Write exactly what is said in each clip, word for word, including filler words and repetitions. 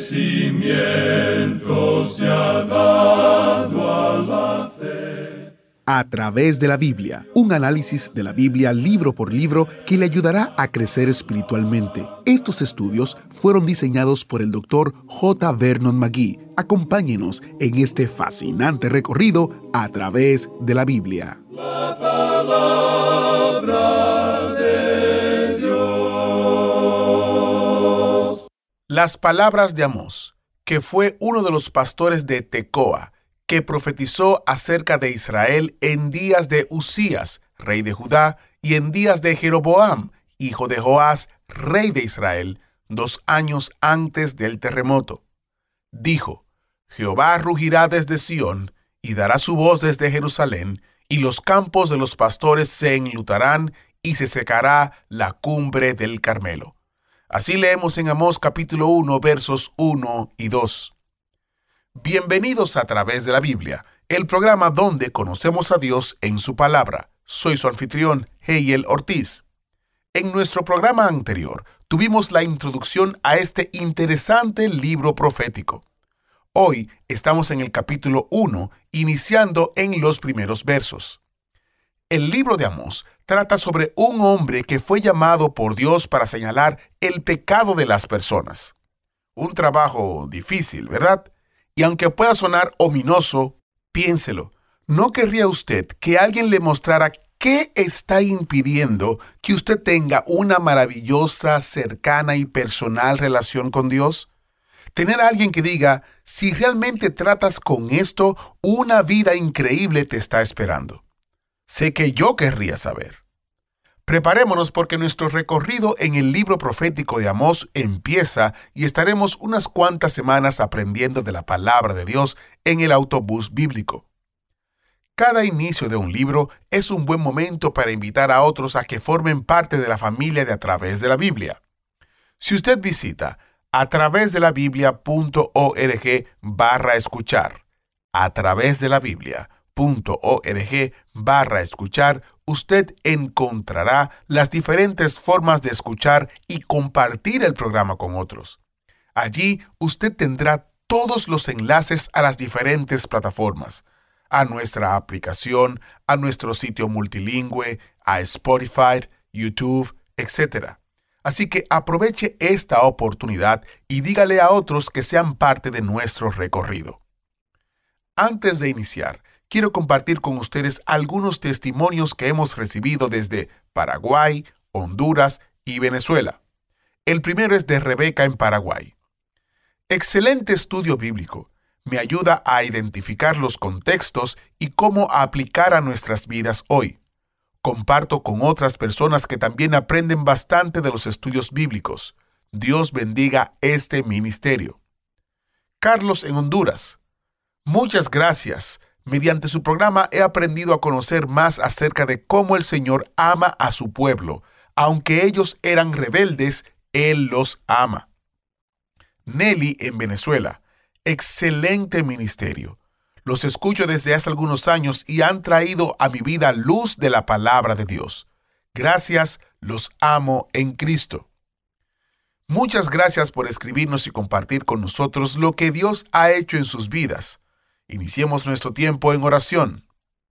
crecimiento se ha dado a la fe. A través de la Biblia, un análisis de la Biblia libro por libro que le ayudará a crecer espiritualmente. Estos estudios fueron diseñados por el doctor J. Vernon McGee. Acompáñenos en este fascinante recorrido a través de la Biblia. La palabra de Dios. Las palabras de Amós, que fue uno de los pastores de Tecoa, que profetizó acerca de Israel en días de Usías, rey de Judá, y en días de Jeroboam, hijo de Joás, rey de Israel, dos años antes del terremoto. Dijo: Jehová rugirá desde Sión, y dará su voz desde Jerusalén, y los campos de los pastores se enlutarán, y se secará la cumbre del Carmelo. Así leemos en Amós capítulo uno, versos uno y dos. Bienvenidos a Través de la Biblia, el programa donde conocemos a Dios en su palabra. Soy su anfitrión, Heiel Ortiz. En nuestro programa anterior, tuvimos la introducción a este interesante libro profético. Hoy estamos en el capítulo uno, iniciando en los primeros versos. El libro de Amós trata sobre un hombre que fue llamado por Dios para señalar el pecado de las personas. Un trabajo difícil, ¿verdad? Y aunque pueda sonar ominoso, piénselo. ¿No querría usted que alguien le mostrara qué está impidiendo que usted tenga una maravillosa, cercana y personal relación con Dios? Tener a alguien que diga: si realmente tratas con esto, una vida increíble te está esperando. Sé que yo querría saber. Preparémonos porque nuestro recorrido en el libro profético de Amós empieza y estaremos unas cuantas semanas aprendiendo de la palabra de Dios en el autobús bíblico. Cada inicio de un libro es un buen momento para invitar a otros a que formen parte de la familia de A Través de la Biblia. Si usted visita a través de la biblia punto org barra escuchar, a través de la biblia punto org barra escuchar, usted encontrará las diferentes formas de escuchar y compartir el programa con otros. Allí usted tendrá todos los enlaces a las diferentes plataformas, a nuestra aplicación, a nuestro sitio multilingüe, a Spotify, YouTube, etcétera. Así que aproveche esta oportunidad y dígale a otros que sean parte de nuestro recorrido. Antes de iniciar, quiero compartir con ustedes algunos testimonios que hemos recibido desde Paraguay, Honduras y Venezuela. El primero es de Rebeca en Paraguay. Excelente estudio bíblico. Me ayuda a identificar los contextos y cómo aplicar a nuestras vidas hoy. Comparto con otras personas que también aprenden bastante de los estudios bíblicos. Dios bendiga este ministerio. Carlos en Honduras. Muchas gracias. Mediante su programa he aprendido a conocer más acerca de cómo el Señor ama a su pueblo. Aunque ellos eran rebeldes, Él los ama. Nelly en Venezuela. Excelente ministerio. Los escucho desde hace algunos años y han traído a mi vida luz de la palabra de Dios. Gracias, los amo en Cristo. Muchas gracias por escribirnos y compartir con nosotros lo que Dios ha hecho en sus vidas. Iniciemos nuestro tiempo en oración.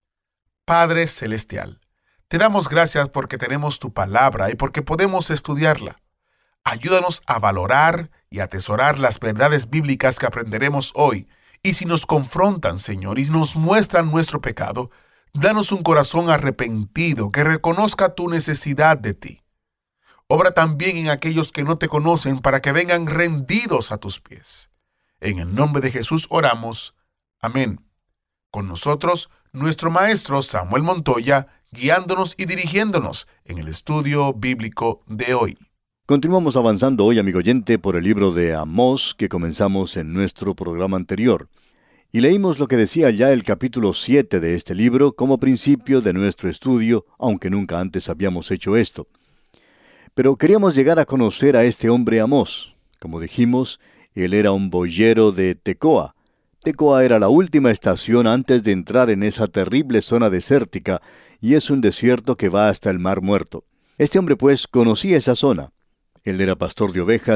Padre Celestial, te damos gracias porque tenemos tu palabra y porque podemos estudiarla. Ayúdanos a valorar y atesorar las verdades bíblicas que aprenderemos hoy. Y si nos confrontan, Señor, y nos muestran nuestro pecado, danos un corazón arrepentido que reconozca tu necesidad de ti. Obra también en aquellos que no te conocen para que vengan rendidos a tus pies. En el nombre de Jesús oramos. Amén. Con nosotros, nuestro maestro Samuel Montoya, guiándonos y dirigiéndonos en el estudio bíblico de hoy. Continuamos avanzando hoy, amigo oyente, por el libro de Amós que comenzamos en nuestro programa anterior. Y leímos lo que decía ya el capítulo siete de este libro como principio de nuestro estudio, aunque nunca antes habíamos hecho esto. Pero queríamos llegar a conocer a este hombre Amós. Como dijimos, él era un boyero de Tecoa. Tecoa era la última estación antes de entrar en esa terrible zona desértica, y es un desierto que va hasta el Mar Muerto. Este hombre, pues, conocía esa zona. Él era pastor de ovejas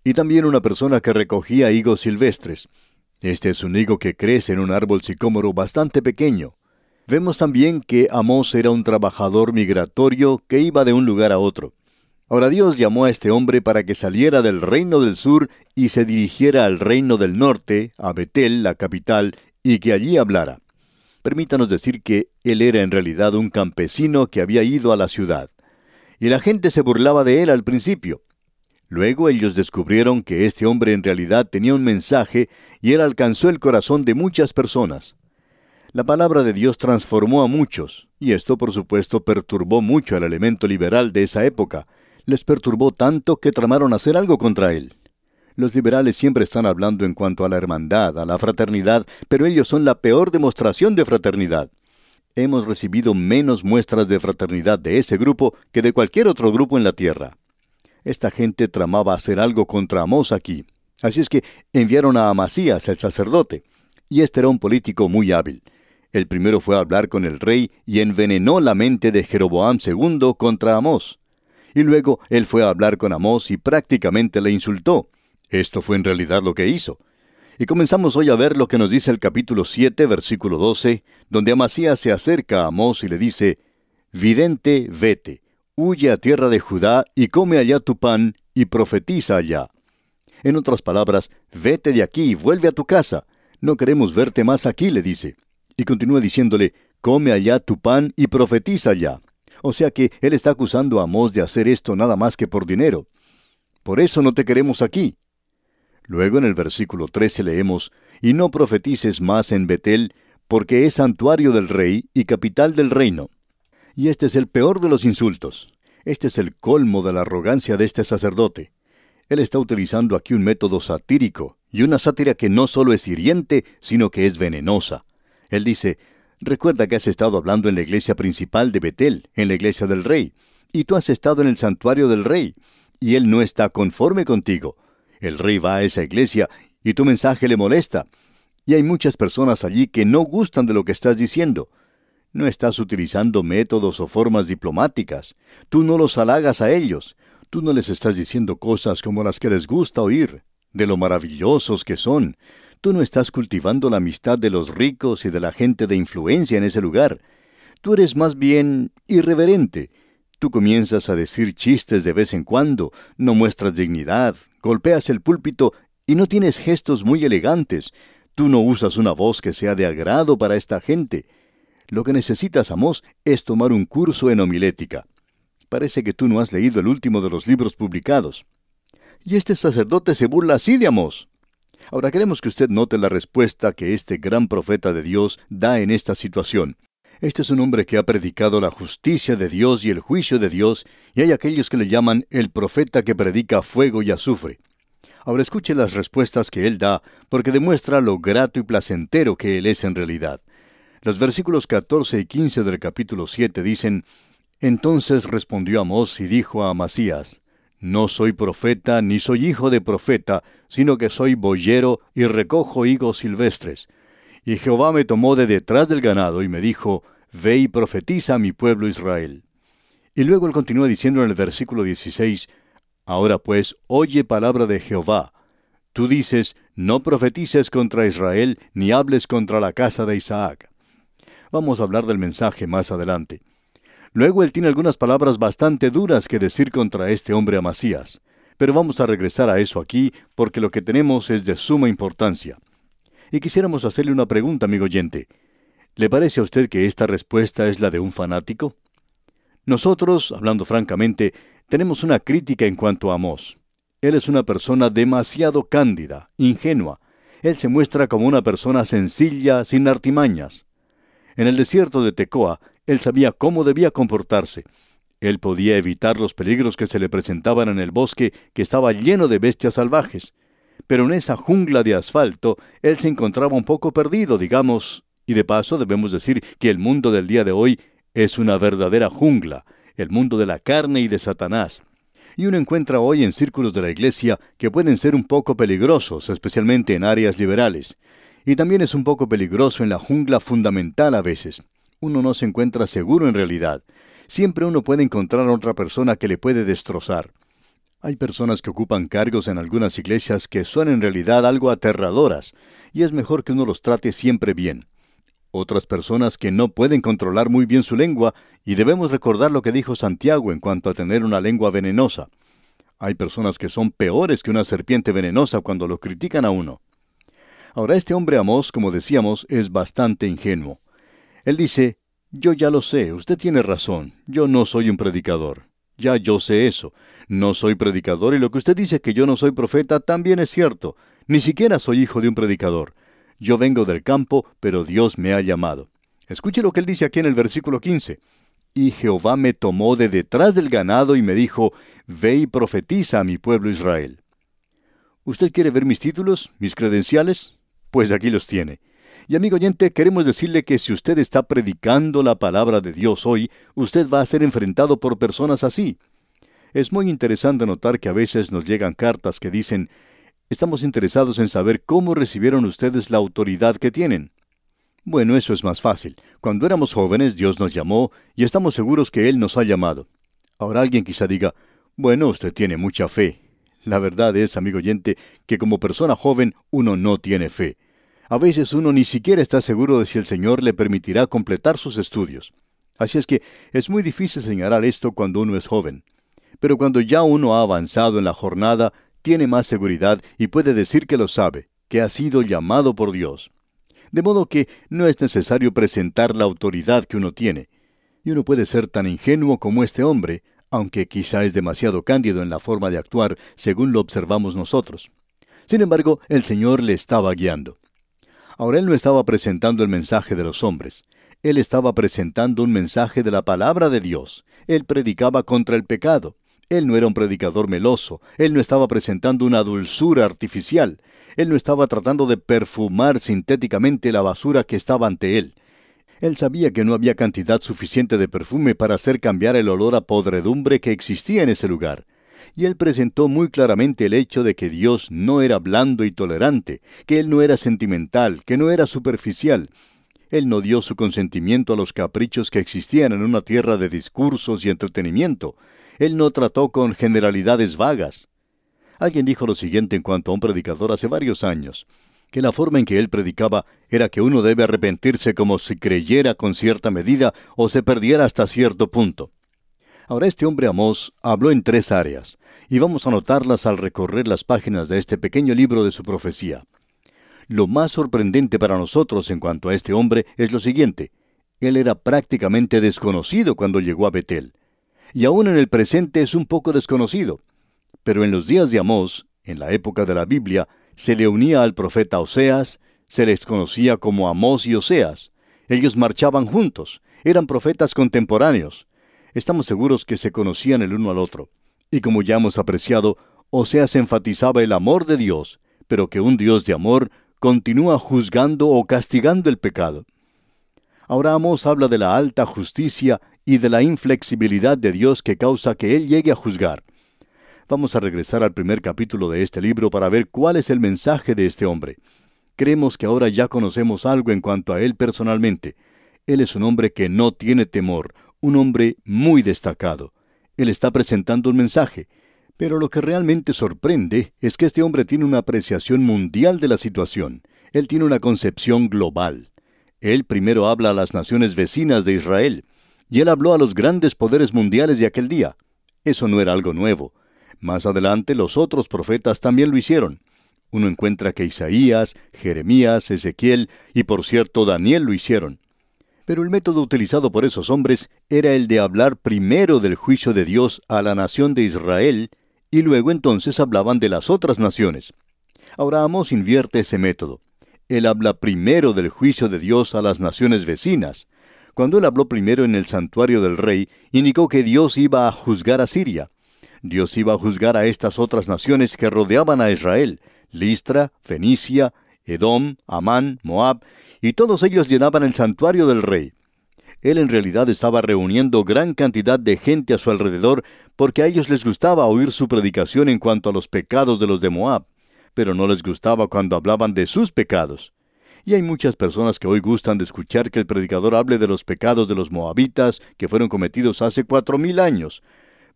y también una persona que recogía higos silvestres. Este es un higo que crece en un árbol sicómoro bastante pequeño. Vemos también que Amós era un trabajador migratorio que iba de un lugar a otro. Ahora Dios llamó a este hombre para que saliera del reino del sur y se dirigiera al reino del norte, a Betel, la capital, y que allí hablara. Permítanos decir que él era en realidad un campesino que había ido a la ciudad. Y la gente se burlaba de él al principio. Luego ellos descubrieron que este hombre en realidad tenía un mensaje y él alcanzó el corazón de muchas personas. La palabra de Dios transformó a muchos, y esto por supuesto perturbó mucho al elemento liberal de esa época. Les perturbó tanto que tramaron hacer algo contra él. Los liberales siempre están hablando en cuanto a la hermandad, a la fraternidad, pero ellos son la peor demostración de fraternidad. Hemos recibido menos muestras de fraternidad de ese grupo que de cualquier otro grupo en la tierra. Esta gente tramaba hacer algo contra Amós aquí. Así es que enviaron a Amasías, el sacerdote, y este era un político muy hábil. El primero fue a hablar con el rey y envenenó la mente de Jeroboam segundo contra Amós. Y luego él fue a hablar con Amós y prácticamente le insultó. Esto fue en realidad lo que hizo. Y comenzamos hoy a ver lo que nos dice el capítulo siete, versículo doce, donde Amasías se acerca a Amós y le dice: Vidente, vete, huye a tierra de Judá y come allá tu pan y profetiza allá. En otras palabras, vete de aquí y vuelve a tu casa. No queremos verte más aquí, le dice. Y continúa diciéndole: come allá tu pan y profetiza allá. O sea que él está acusando a Amós de hacer esto nada más que por dinero. Por eso no te queremos aquí. Luego en el versículo trece leemos: y no profetices más en Betel, porque es santuario del rey y capital del reino. Y este es el peor de los insultos. Este es el colmo de la arrogancia de este sacerdote. Él está utilizando aquí un método satírico, y una sátira que no solo es hiriente, sino que es venenosa. Él dice: recuerda que has estado hablando en la iglesia principal de Betel, en la iglesia del rey, y tú has estado en el santuario del rey, y él no está conforme contigo. El rey va a esa iglesia, y tu mensaje le molesta. Y hay muchas personas allí que no gustan de lo que estás diciendo. No estás utilizando métodos o formas diplomáticas. Tú no los halagas a ellos. Tú no les estás diciendo cosas como las que les gusta oír, de lo maravillosos que son. Tú no estás cultivando la amistad de los ricos y de la gente de influencia en ese lugar. Tú eres más bien irreverente. Tú comienzas a decir chistes de vez en cuando, no muestras dignidad, golpeas el púlpito y no tienes gestos muy elegantes. Tú no usas una voz que sea de agrado para esta gente. Lo que necesitas, Amós, es tomar un curso en homilética. Parece que tú no has leído el último de los libros publicados. Y este sacerdote se burla así de Amós. Ahora queremos que usted note la respuesta que este gran profeta de Dios da en esta situación. Este es un hombre que ha predicado la justicia de Dios y el juicio de Dios, y hay aquellos que le llaman el profeta que predica fuego y azufre. Ahora escuche las respuestas que él da, porque demuestra lo grato y placentero que él es en realidad. Los versículos catorce y quince del capítulo siete dicen: Entonces respondió Amós y dijo a Amasías: No soy profeta, ni soy hijo de profeta, sino que soy boyero y recojo higos silvestres. Y Jehová me tomó de detrás del ganado y me dijo: Ve y profetiza a mi pueblo Israel. Y luego él continúa diciendo en el versículo dieciséis: Ahora pues, oye palabra de Jehová. Tú dices: No profetices contra Israel, ni hables contra la casa de Isaac. Vamos a hablar del mensaje más adelante. Luego él tiene algunas palabras bastante duras que decir contra este hombre Amasías. Pero vamos a regresar a eso aquí, porque lo que tenemos es de suma importancia. Y quisiéramos hacerle una pregunta, amigo oyente. ¿Le parece a usted que esta respuesta es la de un fanático? Nosotros, hablando francamente, tenemos una crítica en cuanto a Amós. Él es una persona demasiado cándida, ingenua. Él se muestra como una persona sencilla, sin artimañas. En el desierto de Tecoa, él sabía cómo debía comportarse. Él podía evitar los peligros que se le presentaban en el bosque, que estaba lleno de bestias salvajes. Pero en esa jungla de asfalto, él se encontraba un poco perdido, digamos, y de paso debemos decir que el mundo del día de hoy es una verdadera jungla, el mundo de la carne y de Satanás. Y uno encuentra hoy en círculos de la iglesia que pueden ser un poco peligrosos, especialmente en áreas liberales. Y también es un poco peligroso en la jungla fundamental a veces. Uno no se encuentra seguro en realidad. Siempre uno puede encontrar a otra persona que le puede destrozar. Hay personas que ocupan cargos en algunas iglesias que son en realidad algo aterradoras, y es mejor que uno los trate siempre bien. Otras personas que no pueden controlar muy bien su lengua, y debemos recordar lo que dijo Santiago en cuanto a tener una lengua venenosa. Hay personas que son peores que una serpiente venenosa cuando lo critican a uno. Ahora, este hombre Amós, como decíamos, es bastante ingenuo. Él dice: yo ya lo sé, usted tiene razón, yo no soy un predicador. Ya yo sé eso. No soy predicador, y lo que usted dice que yo no soy profeta también es cierto. Ni siquiera soy hijo de un predicador. Yo vengo del campo, pero Dios me ha llamado. Escuche lo que él dice aquí en el versículo quince. Y Jehová me tomó de detrás del ganado y me dijo: ve y profetiza a mi pueblo Israel. ¿Usted quiere ver mis títulos, mis credenciales? Pues aquí los tiene. Y amigo oyente, queremos decirle que si usted está predicando la palabra de Dios hoy, usted va a ser enfrentado por personas así. Es muy interesante notar que a veces nos llegan cartas que dicen: estamos interesados en saber cómo recibieron ustedes la autoridad que tienen. Bueno, eso es más fácil. Cuando éramos jóvenes, Dios nos llamó y estamos seguros que Él nos ha llamado. Ahora alguien quizá diga: bueno, usted tiene mucha fe. La verdad es, amigo oyente, que como persona joven uno no tiene fe. A veces uno ni siquiera está seguro de si el Señor le permitirá completar sus estudios. Así es que es muy difícil señalar esto cuando uno es joven. Pero cuando ya uno ha avanzado en la jornada, tiene más seguridad y puede decir que lo sabe, que ha sido llamado por Dios. De modo que no es necesario presentar la autoridad que uno tiene. Y uno puede ser tan ingenuo como este hombre, aunque quizá es demasiado cándido en la forma de actuar, según lo observamos nosotros. Sin embargo, el Señor le estaba guiando. Ahora él no estaba presentando el mensaje de los hombres. Él estaba presentando un mensaje de la palabra de Dios. Él predicaba contra el pecado. Él no era un predicador meloso. Él no estaba presentando una dulzura artificial. Él no estaba tratando de perfumar sintéticamente la basura que estaba ante él. Él sabía que no había cantidad suficiente de perfume para hacer cambiar el olor a podredumbre que existía en ese lugar. Y él presentó muy claramente el hecho de que Dios no era blando y tolerante, que Él no era sentimental, que no era superficial. Él no dio su consentimiento a los caprichos que existían en una tierra de discursos y entretenimiento. Él no trató con generalidades vagas. Alguien dijo lo siguiente en cuanto a un predicador hace varios años, que la forma en que él predicaba era que uno debe arrepentirse como si creyera con cierta medida o se perdiera hasta cierto punto. Ahora este hombre Amós habló en tres áreas, y vamos a notarlas al recorrer las páginas de este pequeño libro de su profecía. Lo más sorprendente para nosotros en cuanto a este hombre es lo siguiente: él era prácticamente desconocido cuando llegó a Betel, y aún en el presente es un poco desconocido. Pero en los días de Amós, en la época de la Biblia, se le unía al profeta Oseas, se les conocía como Amós y Oseas. Ellos marchaban juntos, eran profetas contemporáneos. Estamos seguros que se conocían el uno al otro. Y como ya hemos apreciado, Oseas enfatizaba el amor de Dios, pero que un Dios de amor continúa juzgando o castigando el pecado. Ahora Amós habla de la alta justicia y de la inflexibilidad de Dios que causa que Él llegue a juzgar. Vamos a regresar al primer capítulo de este libro para ver cuál es el mensaje de este hombre. Creemos que ahora ya conocemos algo en cuanto a él personalmente. Él es un hombre que no tiene temor, un hombre muy destacado. Él está presentando un mensaje, pero lo que realmente sorprende es que este hombre tiene una apreciación mundial de la situación. Él tiene una concepción global. Él primero habla a las naciones vecinas de Israel, y él habló a los grandes poderes mundiales de aquel día. Eso no era algo nuevo. Más adelante los otros profetas también lo hicieron. Uno encuentra que Isaías, Jeremías, Ezequiel y por cierto Daniel lo hicieron. Pero el método utilizado por esos hombres era el de hablar primero del juicio de Dios a la nación de Israel y luego entonces hablaban de las otras naciones. Ahora Amós invierte ese método. Él habla primero del juicio de Dios a las naciones vecinas. Cuando él habló primero en el santuario del rey, indicó que Dios iba a juzgar a Siria. Dios iba a juzgar a estas otras naciones que rodeaban a Israel: Listra, Fenicia, Edom, Amán, Moab, y todos ellos llenaban el santuario del rey. Él en realidad estaba reuniendo gran cantidad de gente a su alrededor porque a ellos les gustaba oír su predicación en cuanto a los pecados de los de Moab, pero no les gustaba cuando hablaban de sus pecados. Y hay muchas personas que hoy gustan de escuchar que el predicador hable de los pecados de los moabitas que fueron cometidos hace cuatro mil años.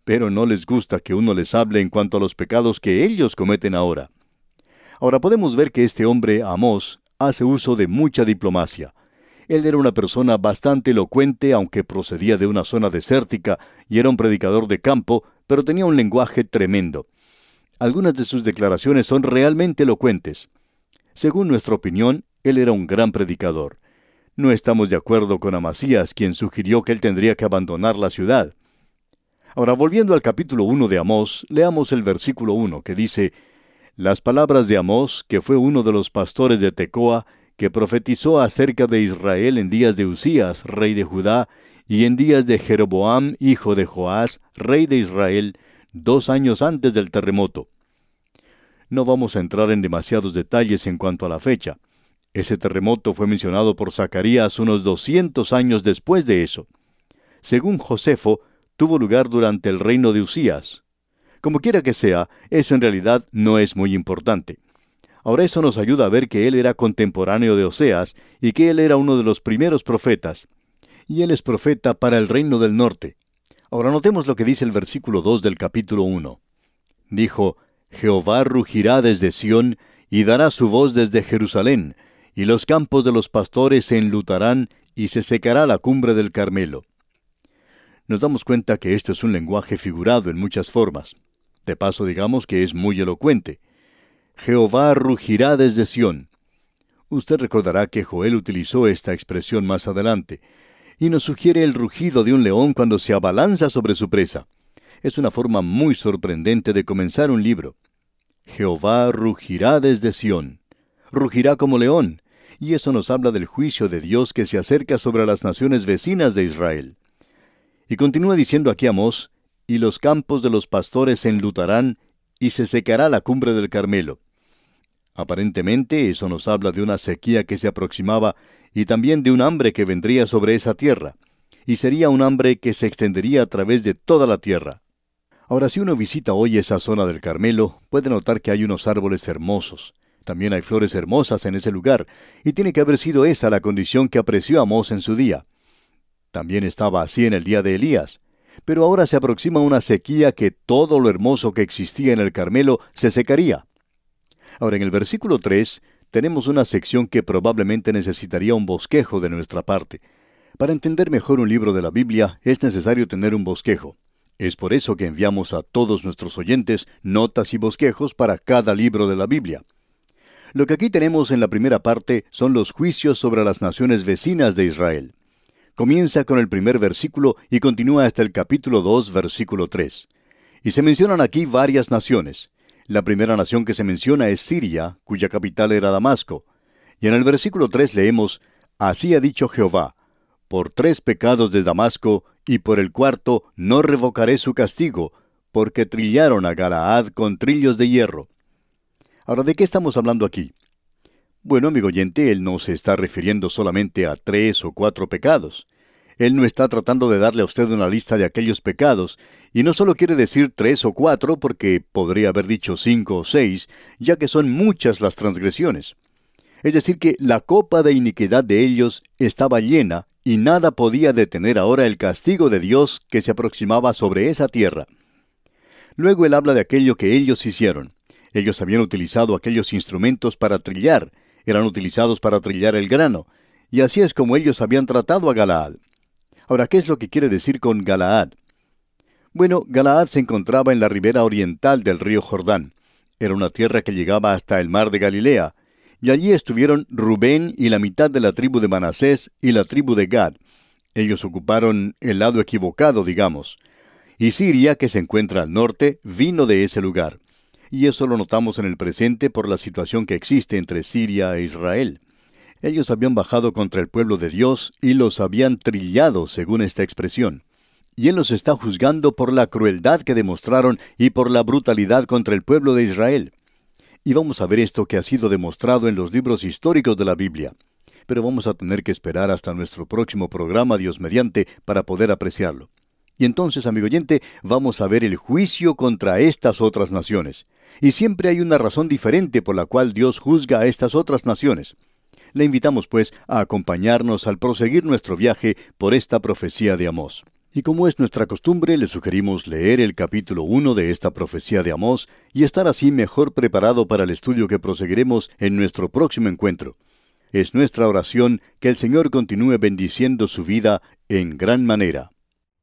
pero no les gusta que uno les hable en cuanto a los pecados que ellos cometen ahora. Ahora podemos ver que este hombre, Amós, hace uso de mucha diplomacia. Él era una persona bastante elocuente, aunque procedía de una zona desértica y era un predicador de campo, pero tenía un lenguaje tremendo. Algunas de sus declaraciones son realmente elocuentes. Según nuestra opinión, él era un gran predicador. No estamos de acuerdo con Amasías, quien sugirió que él tendría que abandonar la ciudad. Ahora, volviendo al capítulo uno de Amós, leamos el versículo uno, que dice: Las palabras de Amós, que fue uno de los pastores de Tecoa, que profetizó acerca de Israel en días de Usías, rey de Judá, y en días de Jeroboam, hijo de Joás, rey de Israel, dos años antes del terremoto. No vamos a entrar en demasiados detalles en cuanto a la fecha. Ese terremoto fue mencionado por Zacarías unos doscientos años después de eso. Según Josefo, tuvo lugar durante el reino de Usías. Como quiera que sea, eso en realidad no es muy importante. Ahora eso nos ayuda a ver que él era contemporáneo de Oseas y que él era uno de los primeros profetas. Y él es profeta para el reino del norte. Ahora notemos lo que dice el versículo dos del capítulo uno. Dijo: Jehová rugirá desde Sión y dará su voz desde Jerusalén, y los campos de los pastores se enlutarán y se secará la cumbre del Carmelo. Nos damos cuenta que esto es un lenguaje figurado en muchas formas. De paso, digamos que es muy elocuente. Jehová rugirá desde Sión. Usted recordará que Joel utilizó esta expresión más adelante, y nos sugiere el rugido de un león cuando se abalanza sobre su presa. Es una forma muy sorprendente de comenzar un libro. Jehová rugirá desde Sión. Rugirá como león, y eso nos habla del juicio de Dios que se acerca sobre las naciones vecinas de Israel. Y continúa diciendo aquí Amós: y los campos de los pastores se enlutarán, y se secará la cumbre del Carmelo. Aparentemente eso nos habla de una sequía que se aproximaba y también de un hambre que vendría sobre esa tierra, y sería un hambre que se extendería a través de toda la tierra. Ahora, si uno visita hoy esa zona del Carmelo, puede notar que hay unos árboles hermosos. También hay flores hermosas en ese lugar, y tiene que haber sido esa la condición que apreció Amós en su día. También estaba así en el día de Elías. Pero ahora se aproxima una sequía que todo lo hermoso que existía en el Carmelo se secaría. Ahora, en el versículo tres, tenemos una sección que probablemente necesitaría un bosquejo de nuestra parte. Para entender mejor un libro de la Biblia, es necesario tener un bosquejo. Es por eso que enviamos a todos nuestros oyentes notas y bosquejos para cada libro de la Biblia. Lo que aquí tenemos en la primera parte son los juicios sobre las naciones vecinas de Israel. Comienza con el primer versículo y continúa hasta el capítulo dos, versículo tres. Y se mencionan aquí varias naciones. La primera nación que se menciona es Siria, cuya capital era Damasco. Y en el versículo tres leemos: Así ha dicho Jehová: por tres pecados de Damasco, y por el cuarto no revocaré su castigo, porque trillaron a Galaad con trillos de hierro. Ahora, ¿de qué estamos hablando aquí? Bueno, amigo oyente, él no se está refiriendo solamente a tres o cuatro pecados. Él no está tratando de darle a usted una lista de aquellos pecados, y no solo quiere decir tres o cuatro, porque podría haber dicho cinco o seis, ya que son muchas las transgresiones. Es decir, que la copa de iniquidad de ellos estaba llena, y nada podía detener ahora el castigo de Dios que se aproximaba sobre esa tierra. Luego él habla de aquello que ellos hicieron. Ellos habían utilizado aquellos instrumentos para trillar, eran utilizados para trillar el grano, y así es como ellos habían tratado a Galaad. Ahora, ¿qué es lo que quiere decir con Galaad? Bueno, Galaad se encontraba en la ribera oriental del río Jordán. Era una tierra que llegaba hasta el mar de Galilea, y allí estuvieron Rubén y la mitad de la tribu de Manasés y la tribu de Gad. Ellos ocuparon el lado equivocado, digamos. Y Siria, que se encuentra al norte, vino de ese lugar. Y eso lo notamos en el presente por la situación que existe entre Siria e Israel. Ellos habían bajado contra el pueblo de Dios y los habían trillado, según esta expresión. Y Él los está juzgando por la crueldad que demostraron y por la brutalidad contra el pueblo de Israel. Y vamos a ver esto que ha sido demostrado en los libros históricos de la Biblia. Pero vamos a tener que esperar hasta nuestro próximo programa, Dios mediante, para poder apreciarlo. Y entonces, amigo oyente, vamos a ver el juicio contra estas otras naciones. Y siempre hay una razón diferente por la cual Dios juzga a estas otras naciones. Le invitamos, pues, a acompañarnos al proseguir nuestro viaje por esta profecía de Amós. Y como es nuestra costumbre, le sugerimos leer el capítulo uno de esta profecía de Amós y estar así mejor preparado para el estudio que proseguiremos en nuestro próximo encuentro. Es nuestra oración que el Señor continúe bendiciendo su vida en gran manera.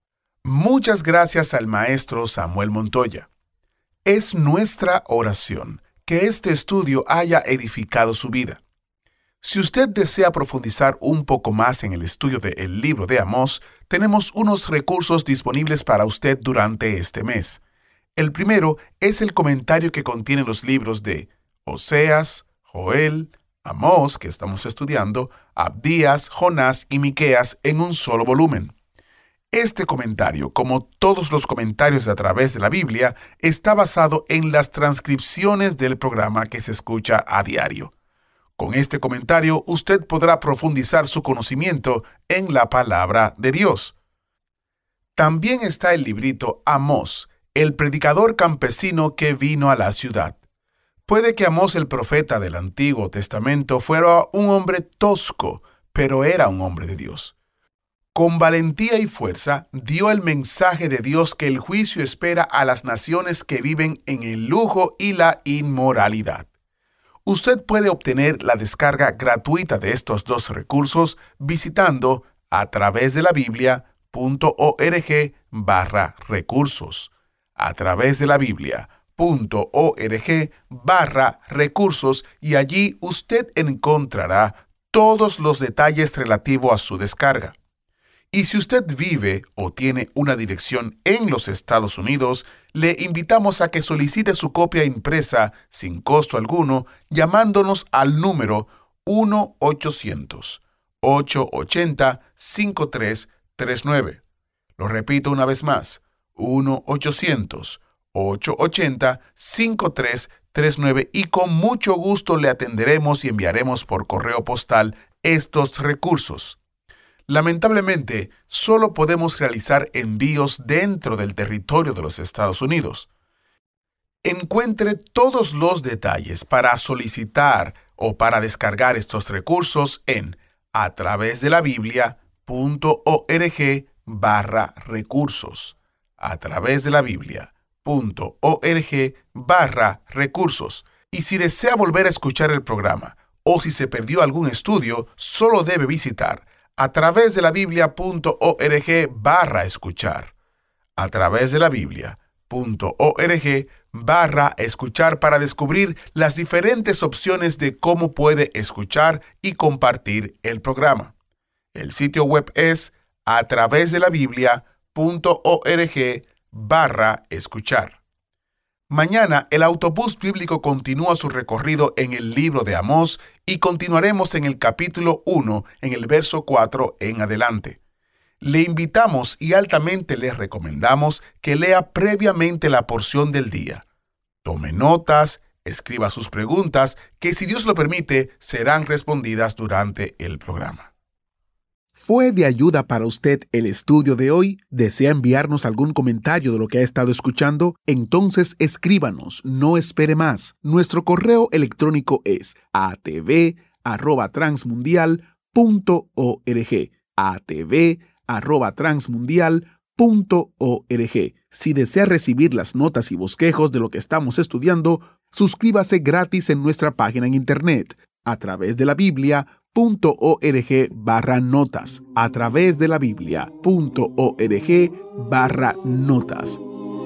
Muchas gracias al maestro Samuel Montoya. Es nuestra oración que este estudio haya edificado su vida. Si usted desea profundizar un poco más en el estudio del libro de Amós, tenemos unos recursos disponibles para usted durante este mes. El primero es el comentario que contiene los libros de Oseas, Joel, Amós, que estamos estudiando, Abdías, Jonás y Miqueas en un solo volumen. Este comentario, como todos los comentarios a través de la Biblia, está basado en las transcripciones del programa que se escucha a diario. Con este comentario, usted podrá profundizar su conocimiento en la palabra de Dios. También está el librito Amós, el predicador campesino que vino a la ciudad. Puede que Amós, el profeta del Antiguo Testamento, fuera un hombre tosco, pero era un hombre de Dios. Con valentía y fuerza, dio el mensaje de Dios que el juicio espera a las naciones que viven en el lujo y la inmoralidad. Usted puede obtener la descarga gratuita de estos dos recursos visitando a través de la Biblia punto org barra recursos. A través de la Biblia punto org barra recursos y allí usted encontrará todos los detalles relativos a su descarga. Y si usted vive o tiene una dirección en los Estados Unidos, le invitamos a que solicite su copia impresa sin costo alguno llamándonos al número uno ochocientos, ochocientos ochenta, cincuenta y tres treinta y nueve. Lo repito una vez más, uno ochocientos, ochocientos ochenta, cincuenta y tres treinta y nueve y con mucho gusto le atenderemos y enviaremos por correo postal estos recursos. Lamentablemente, solo podemos realizar envíos dentro del territorio de los Estados Unidos. Encuentre todos los detalles para solicitar o para descargar estos recursos en a través de la Biblia punto org barra recursos. A través de la Biblia punto org barra recursos. Y si desea volver a escuchar el programa o si se perdió algún estudio, solo debe visitar a través de la Biblia punto org barra escuchar. A través de la Biblia punto org barra escuchar para descubrir las diferentes opciones de cómo puede escuchar y compartir el programa. El sitio web es a través de la Biblia punto org barra escuchar. Mañana el autobús bíblico continúa su recorrido en el libro de Amós y continuaremos en el capítulo uno, en el verso cuatro en adelante. Le invitamos y altamente le recomendamos que lea previamente la porción del día. Tome notas, escriba sus preguntas, que si Dios lo permite, serán respondidas durante el programa. ¿Fue de ayuda para usted el estudio de hoy? ¿Desea enviarnos algún comentario de lo que ha estado escuchando? Entonces escríbanos, no espere más. Nuestro correo electrónico es a t v arroba transmundial punto org. a t v arroba transmundial punto org. Si desea recibir las notas y bosquejos de lo que estamos estudiando, suscríbase gratis en nuestra página en internet a través de la Biblia punto org barra notas. A través de la Biblia punto org barra notas.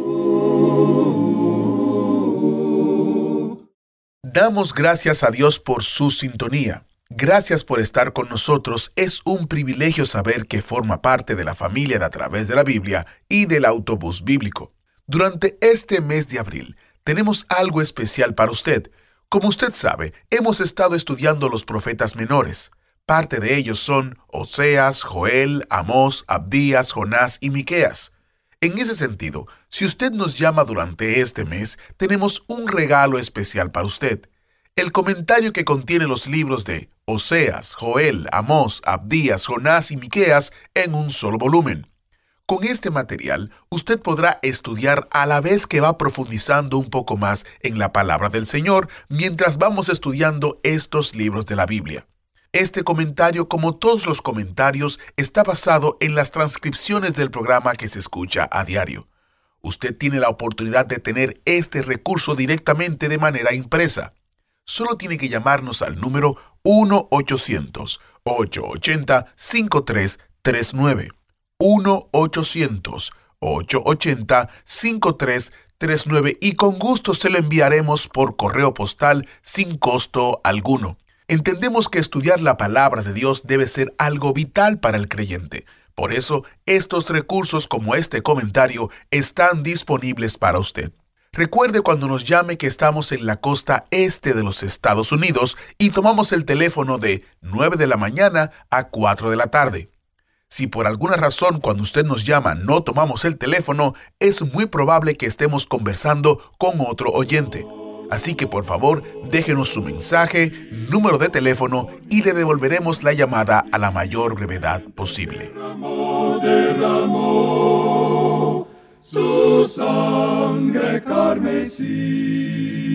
Damos gracias a Dios por su sintonía. Gracias por estar con nosotros. Es un privilegio saber que forma parte de la familia de A Través de la Biblia y del autobús bíblico. Durante este mes de abril, tenemos algo especial para usted. Como usted sabe, hemos estado estudiando los profetas menores. Parte de ellos son Oseas, Joel, Amós, Abdías, Jonás y Miqueas. En ese sentido, si usted nos llama durante este mes, tenemos un regalo especial para usted. El comentario que contiene los libros de Oseas, Joel, Amós, Abdías, Jonás y Miqueas en un solo volumen. Con este material, usted podrá estudiar a la vez que va profundizando un poco más en la palabra del Señor mientras vamos estudiando estos libros de la Biblia. Este comentario, como todos los comentarios, está basado en las transcripciones del programa que se escucha a diario. Usted tiene la oportunidad de tener este recurso directamente de manera impresa. Solo tiene que llamarnos al número uno ochocientos, ochocientos ochenta, cincuenta y tres treinta y nueve. uno ochocientos, ochocientos ochenta, cincuenta y tres treinta y nueve y con gusto se lo enviaremos por correo postal sin costo alguno. Entendemos que estudiar la palabra de Dios debe ser algo vital para el creyente. Por eso, estos recursos como este comentario están disponibles para usted. Recuerde cuando nos llame que estamos en la costa este de los Estados Unidos y tomamos el teléfono de nueve de la mañana a cuatro de la tarde. Si por alguna razón cuando usted nos llama no tomamos el teléfono, es muy probable que estemos conversando con otro oyente. Así que por favor, déjenos su mensaje, número de teléfono y le devolveremos la llamada a la mayor brevedad posible. Derramó, derramó su sangre carmesí.